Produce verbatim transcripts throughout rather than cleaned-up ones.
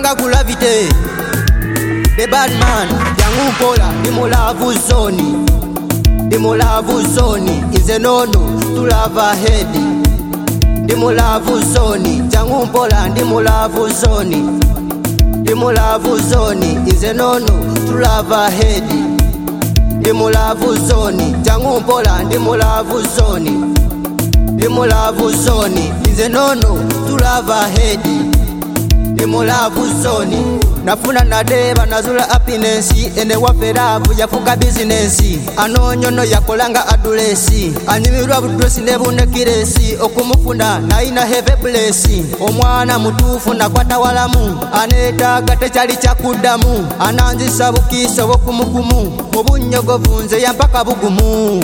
Kulanga kulavite the bad man Jangu Mpola ndi mulavu zoni Ndi mulavu zoni Is a no no to love ahead Ndi mulavu zoni Jangu Mpola ndi mulavu zoni Ndi mulavu zoni Is a no no to love ahead Ndi mulavu zoni Jangu Mpola ndi mulavu zoni Ndi mulavu zoni Is a no no to love ahead Ndi mulavu zoni Nafuna nadeba nazula happiness ene waferavu yafuka business anonyono yakolanga adulesi anyimirwa budresi nebune kiresi okumufuna naina have blessing omwana mutufu nakwata walamu aneta gate chali chakudamu ananzisa bukiso bokumukumu mubunyogovu nze yampaka bugumu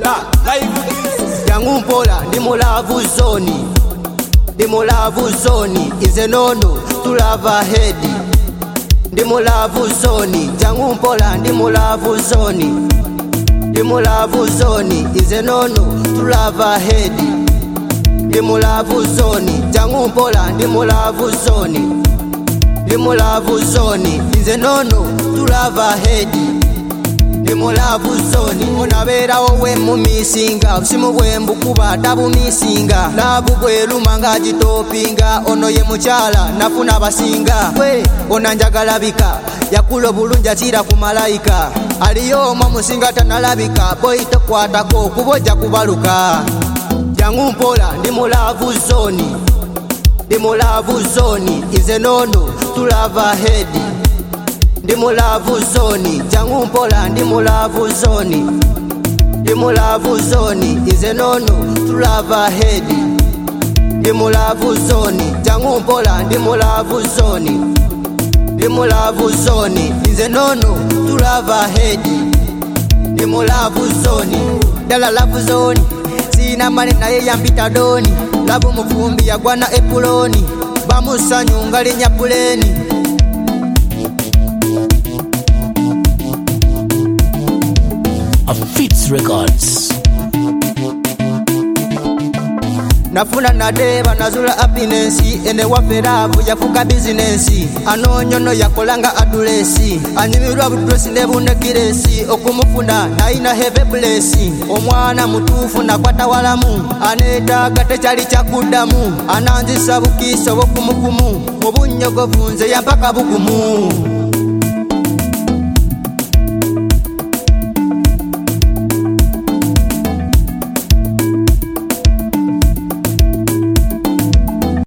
Jangu Mpola ndi mulavu zoni Ndi mulavu zoni Is a no no to love ahead Ndi mulavu zoni Jangu Mpola ndi mulavu zoni Ndi mulavu zoni Is a no no to love ahead Ndi mulavu zoni Jangu Mpola ndi mulavu zoni Ndi mulavu zoni Is a no no to love ahead Ndi mulavu zoni Onabera owe mumisinga Usimu bwembu kuba tabu misinga Labu bweluma nga jitopinga Ono ye muchala nafuna basinga We onanjagala bika Yakulo bulunja chira kumalaika Aliyo mamusinga tanalabika Boy tokwatako kuboja kubaluka Jangu Mpola ndi mulavu zoni Ndi mulavu zoni Is a no no to love ahead Ndi mulavu zoni Jangu Mpola ndi mulavu zoni Ndi mulavu zoni Is a no no to love ahead Ndi mulavu zoni Jangu Mpola ndi mulavu zoni Ndi mulavu zoni Is a no no to love ahead Ndi mulavu zoni Dala lavu zoni Sina mani naye yampita doni Lavu mufumbi ya gwana epuloni Bamusanyu ngali nyapuleni Fits Records. Nafuna nadeba nazula happiness ene waferavu yafuka business anonyono yakolanga adulesi anyimirwa budresi nebune kiresi okumufuna naina have blessing omwana mutufu nakwata walamu aneta gate chali chakudamu ananzisa bukiso bokumukumu mubunyogovu nze yampaka bugumu